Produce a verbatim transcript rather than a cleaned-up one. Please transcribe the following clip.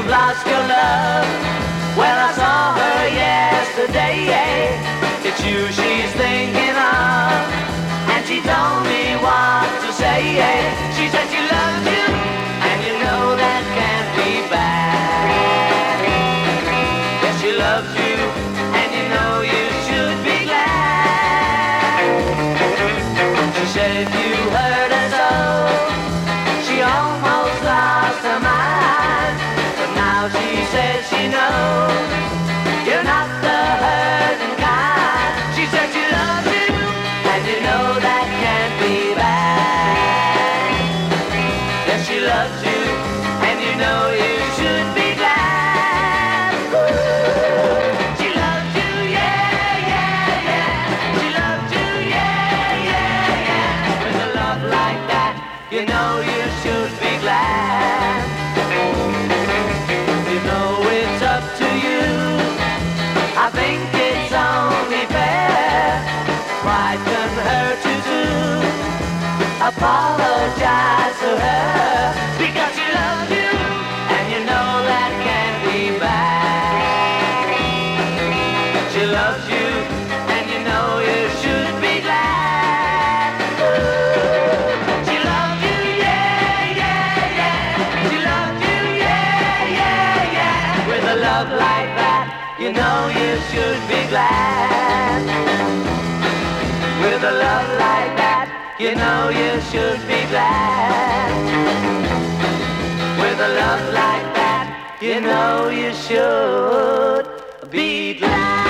you've lost your love. Well, I saw her yesterday. It's you she's thinking of, and she told me what to say. She said she loves you, and you know that can't be bad. Yes, she loves you, and you know you should be glad. She said if you hurt her so, she almost lost her mind. But now she says she knows you're not the hurting kind. She said she loves you, and you know that can't be bad. Yes, she loves you, and you know you should be glad. Ooh. She loves you, yeah, yeah, yeah. She loves you, yeah, yeah, yeah. With a love like that, you know you should be glad. You know it's up to you. I think it's only fair. Pride can hurt you too. Apologize to her, because she loves you, and you know that can't be bad. She loves you, and you know you should be glad. Ooh. She loves you, yeah, yeah, yeah. She loves you, yeah, yeah, yeah. With a love like that, you know you should be glad. With a love like that, you know you should be glad. With a love like that, you know you should be glad.